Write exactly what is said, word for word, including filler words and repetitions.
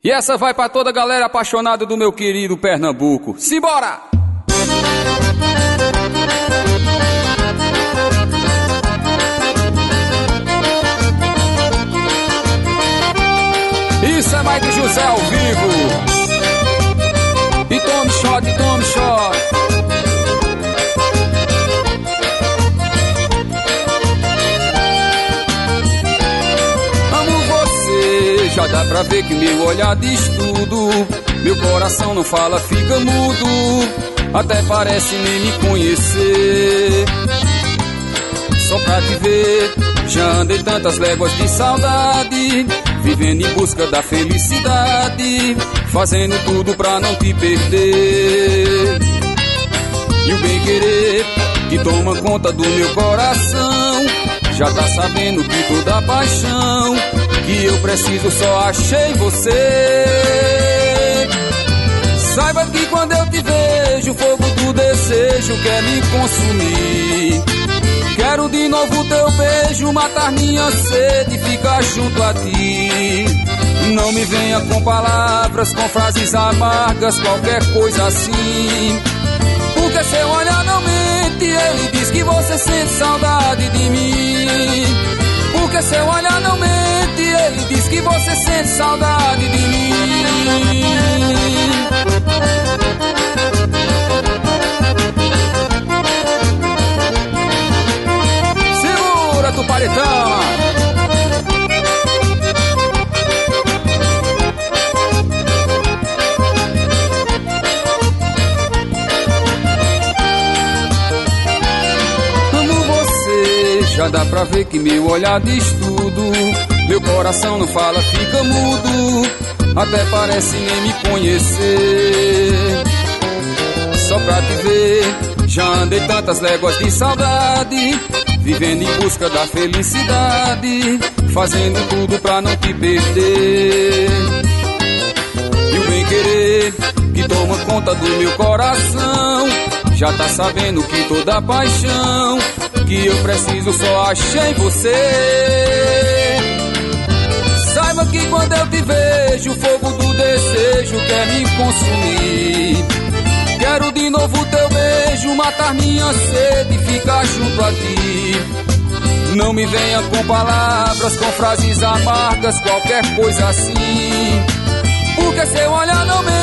E essa vai pra toda a galera apaixonada do meu querido Pernambuco. Simbora! Isso é Mike José ao vivo. E tome shot, e tome shot. Amo você, já dá pra ver que meu olhar diz tudo. Meu coração não fala, fica mudo. Até parece nem me conhecer. Só pra te ver, já andei tantas léguas de saudade, vivendo em busca da felicidade, fazendo tudo pra não te perder. E o bem-querer que toma conta do meu coração já tá sabendo que toda a paixão que eu preciso só achei você. Saiba que quando eu te vejo, o fogo do desejo quer me consumir. Quero de novo teu beijo, matar minha sede e ficar junto a ti. Não me venha com palavras, com frases amargas, qualquer coisa assim. Porque seu olhar não mente, ele diz que você sente saudade de mim. Porque seu olhar não mente, ele diz que você sente saudade de mim. Do paredão. Amo você, já dá pra ver que meu olhar diz tudo. Meu coração não fala, fica mudo. Até parece nem me conhecer. Só pra te ver, já andei tantas léguas de saudade, vivendo em busca da felicidade, fazendo tudo pra não te perder. E o bem-querer que toma conta do meu coração já tá sabendo que toda a paixão que eu preciso só achei você. Saiba que quando eu te vejo, o fogo do desejo quer me consumir. Quero de novo teu beijo, matar minha sede e ficar junto a ti. Não me venha com palavras, com frases amargas, qualquer coisa assim. Porque seu olhar não me